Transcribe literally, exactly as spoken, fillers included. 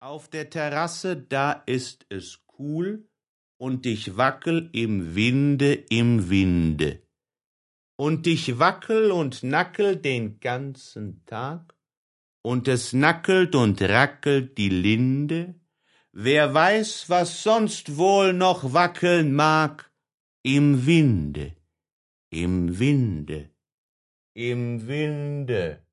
Auf der Terrasse, da ist es kühl, und ich wackel im Winde, im Winde. Und ich wackel und nackel den ganzen Tag, und es nackelt und rackelt die Linde. Wer weiß, was sonst wohl noch wackeln mag, im Winde, im Winde, im Winde.